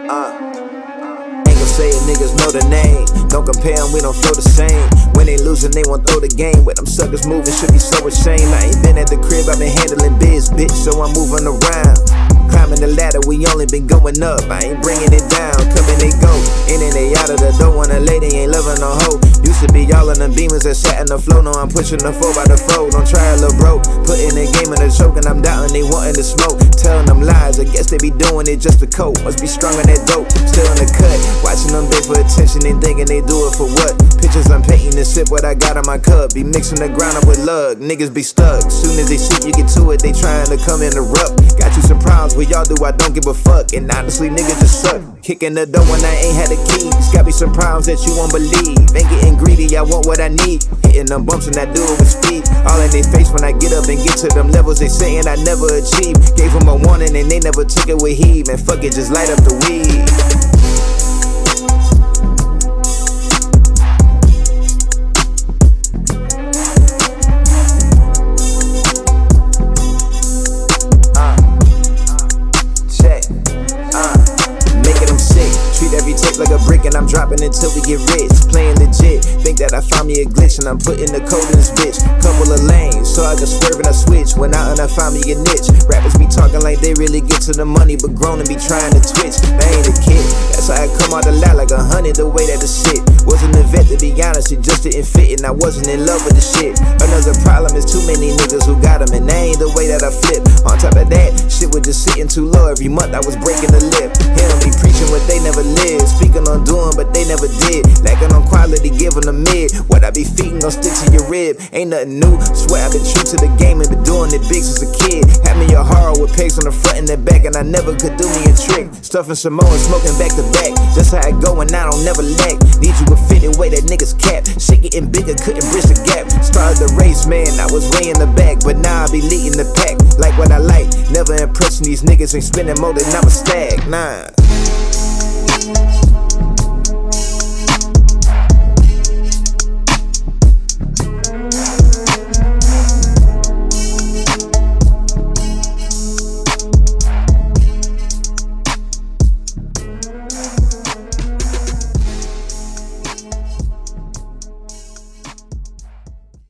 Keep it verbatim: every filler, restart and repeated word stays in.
Uh, ain't gon' say it, niggas know the name. Don't compare them, we don't flow the same. When they losing, they won't throw the game. With them suckers moving, should be so ashamed. I ain't been at the crib, I've been handling biz, bitch, so I'm moving around. Climbing the ladder, we only been going up. I ain't bringing it down, come and they go. In and they out of the door, when a lady ain't loving no hoe. Used to be all in the beamers that sat in the flow. Now I'm pushing the four by the four. Don't try a little bro. Putting the game in the choke, and I'm doubting they wanting to smoke. Telling them lies, I guess they be doing it just to cope. Must be strong on that dope, still in the cut. Watching them beg for attention and thinking they do it for what? Pictures I'm painting and sip what I got in my cup. Be mixing the ground up with lug, niggas be stuck. Soon as they see you get to it, they trying to come interrupt. Got you some problems, what y'all do, I don't give a fuck. And honestly, niggas just suck. Kicking the door when I ain't had the keys. Got me some problems that you won't believe. Ain't getting greedy, I want what I need. Hitting them bumps and I do it with speed. All in their face when I get up and get to them levels they saying I never achieve. Gave them a warning and they never took it with heed. Man, fuck it, just light up the weed. Like a brick and I'm dropping until we get rich. Playing legit, think that I found me a glitch and I'm putting the code in this bitch. Couple of lanes, so I can swerve and I switch. Went out and I found me a niche. Rappers be talking like they really get to the money, but grown and be trying to twitch. I ain't a kid, that's how I come out the lot like a hundred the way that it's shit. Wasn't a vet to be honest, it just didn't fit and I wasn't in love with the shit. Another problem is too many niggas who got them and that ain't the way that I flip. On top of that, shit was just sitting too low. Every month I was breaking the lip. Hear them be preaching what they never lived. Speaking on doing, but they never did. Lacking on quality, giving them mid. What I be feeding gon' stick to your rib. Ain't nothing new. Swear I've been true to the game and been doing it big since a kid. Had me a horror with pegs on the front and the back, and I never could do me a trick. Stuffing Samoa and smoking back to back. Just how I go and I don't never lack. Need you a fitted way that niggas cap. Shit getting bigger, couldn't bridge the gap. Started the race, man, I was way in the back, but now I be leading the pack. Like what I like, never impressing these niggas. Ain't spending more than I'm a stag, nah.